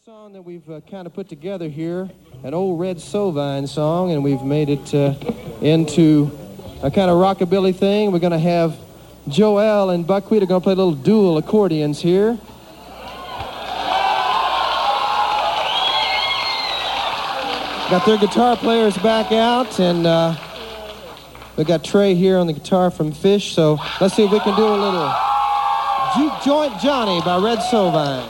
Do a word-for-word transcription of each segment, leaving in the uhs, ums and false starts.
Song that we've uh, kind of put together here, an old Red Sovine song, and we've made it uh, into a kind of rockabilly thing. We're going to have Joel and Buckwheat are going to play little dual accordions here. Got their guitar players back out, and uh, we got Trey here on the guitar from Fish. So let's see if we can do a little Juke Joint Johnny by Red Sovine.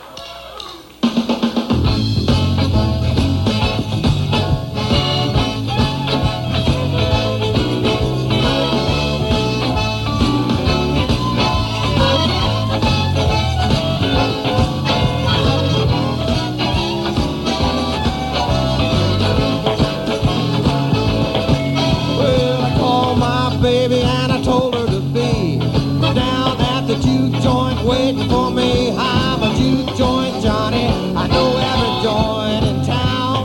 Waiting for me, I'm a juke joint Johnny. I know every joint in town.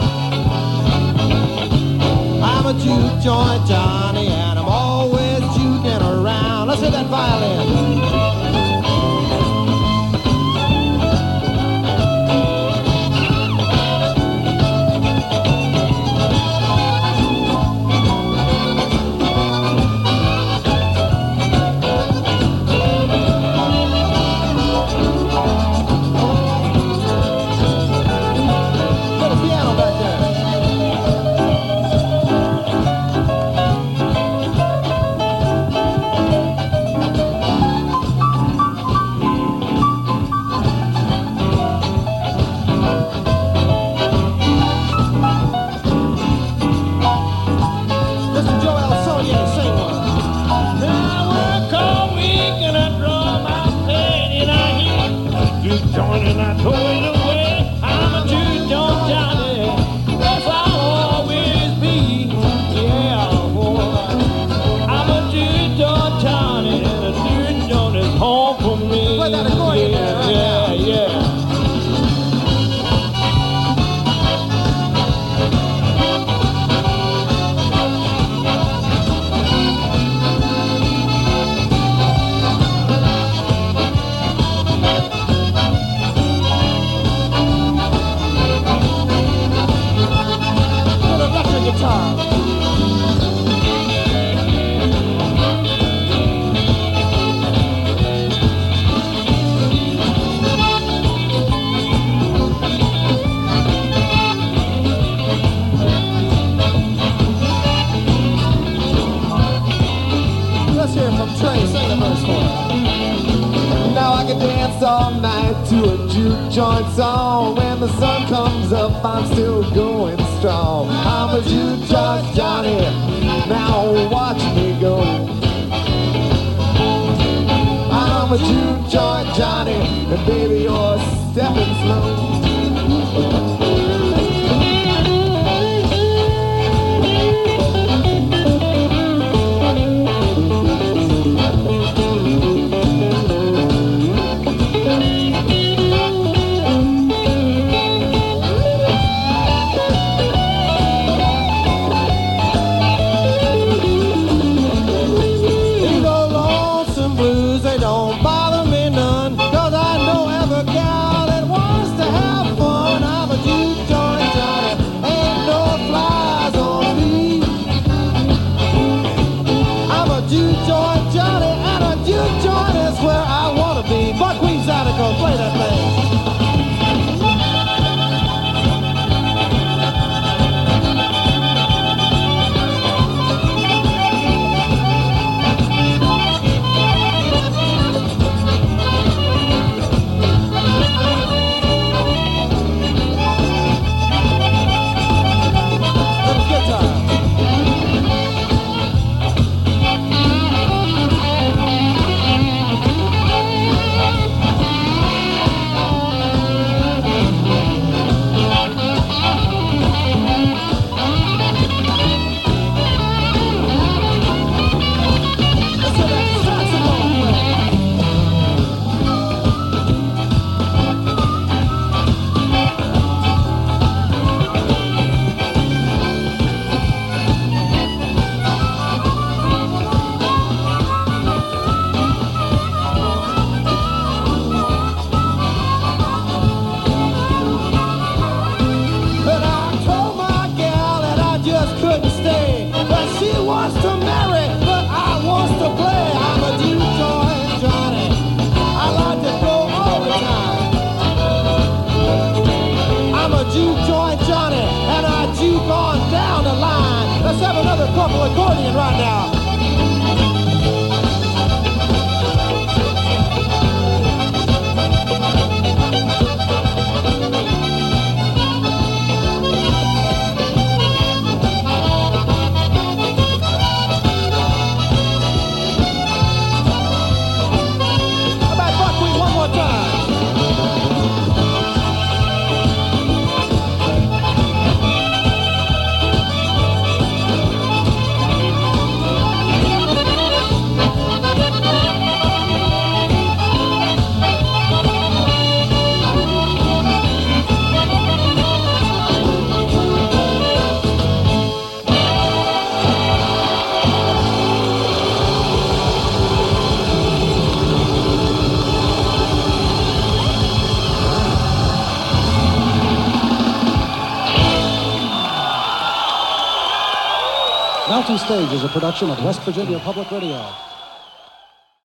I'm a juke joint Johnny, and I'm always juking around. Let's hit that violin. And I throw it away. I'm a juke joint Johnny. Yes, I'll always be. Yeah, boy. I'm a juke joint Johnny, and a juke joint is home for me. Play that accordion yeah, there, right yeah, now. yeah. Let's hear from Trey. Sing the verse for us. Now I can dance all night to a juke joint song. When the sun comes up, I'm still going strong. I'm a juke joint Johnny, now watch me go. I'm a juke joint Johnny, and baby you're stepping slow. Mountain Stage is a production of West Virginia Public Radio.